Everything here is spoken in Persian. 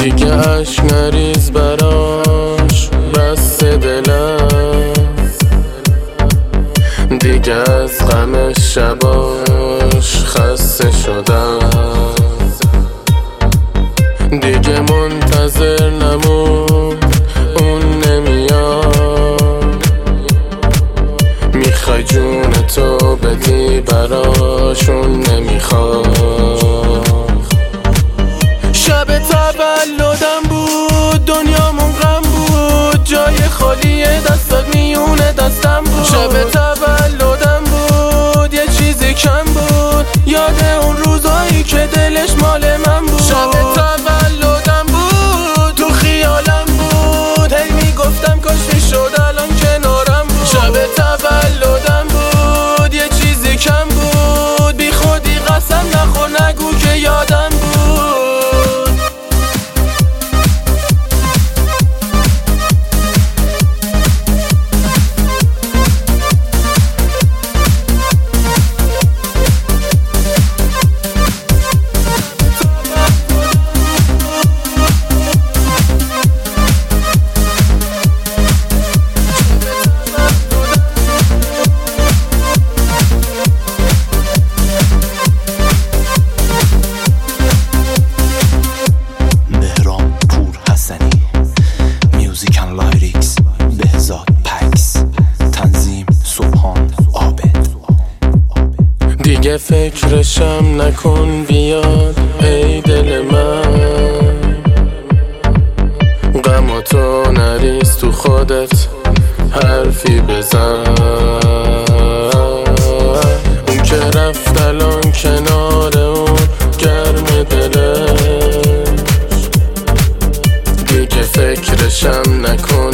دیگه عشق نریز براش، بس دلم دیگه از غم شباش خسته شدم. دیگه منتظر نمون، اون نمیاد. میخوای جون تو بدی براشون، نمیخواد. شب تولدم بود، دنیامون غم بود، جای خالی دستات میونه دستم بود. شب تولدم بود، یه چیزی کم بود، یاد اون روزایی که دلش مال من بود. شب تولدم بود، تو خیالم بود، هی میگفتم کاش میشد الان کنارم بود. شب تولدم بود، یه چیزی کم بود، بی خودی قسم نخور نگو که یادم بود. دیگه فکرشم نکن بیاد ای دل من، غم تو نریز تو خودت حرفی بزن. اون که رفت الان کنار اون گرم دلش، دیگه فکرشم نکن